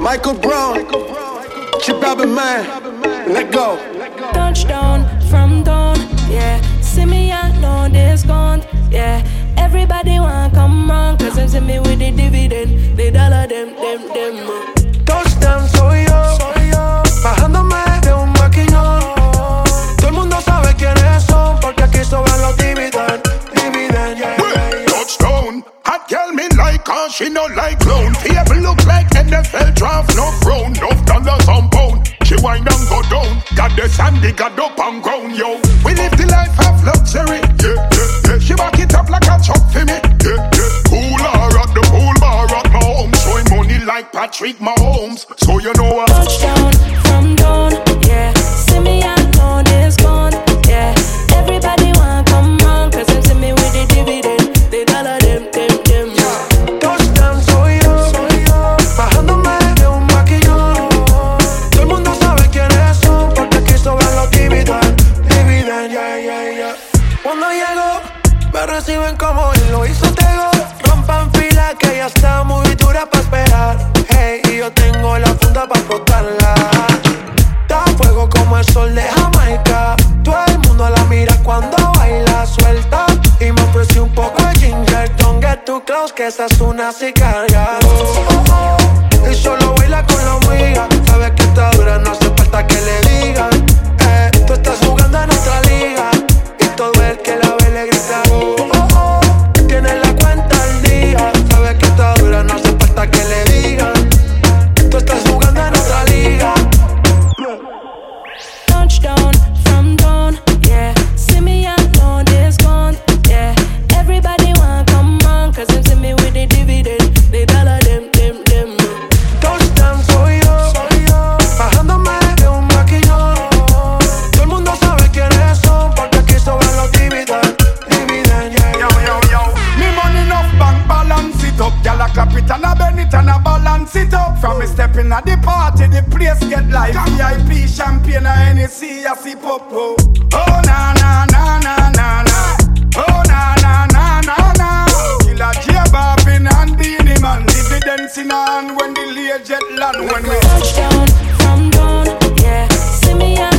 Michael Brown, Chip Robin man, let go. Touchdown from dawn, yeah. See me, I know this gone, yeah. Everybody want come round, cause them see me with the dividend. The dollar, them. Touchdown soy yo, bajándome de un maquinón. Todo el mundo sabe quiénes son, porque aquí sobran los dividend, yeah. Touchdown, hot girl me like her, she no like clown. People look like NFL draft, no frown, no dollars on pound. She wind and go down, got the sandy, got up and ground, yo. We live the life of luxury, yeah. She back it up like a truck for me, yeah. Pool her at the pool bar at my home, showing money like Patrick Mahomes. So you know what? Touchdown from dawn, yeah. See me, I know this gone, yeah. Everybody want come round, cause them see me with the dividend. The dollar, them. Touchdown soy yo, bajándome de un maquinón. Todo el mundo sabe quiénes son, porque aquí sobran los dividend, yeah. Cuando llego, me reciben como él lo hizo Tego. Rompan fila que ya está muy dura pa' esperar. Hey, y yo tengo la funda pa' explotarla. Da fuego como el sol de Jamaica. Todo el mundo la mira cuando baila suelta. Y me ofreció un poco de ginger. Don't get too close, que esa es una cigarra. Y solo baila con la amiga. Sabes que está dura, no hace falta que le digan. Tú estás jugando en otra liga. Y todo el que la ve le grita. Tiene la cuenta al día. Sabes que está dura, no hace falta que le digan. Tú estás jugando en otra liga. Touchdown from dawn, yeah. See me, I know this gone, yeah. Everybody want come round, cause them see me with the dividend. The dollar, them. Touchdown soy yo, bajándome de un maquinón. Todo el mundo sabe quiénes son, porque aquí sobran los dividend, yeah. Yo. Me money enough bank, balance it up. Y'all a clap it and a bend it and a balance it up. From me stepping at the party, the place get live. VIP, champagne and Hennessy, I see popo. Oh na. Oh na. Killer J-Balvin and Beanie Man. Dividends in hand when the Learjet land. When we Touchdown from dawn, yeah. See me, I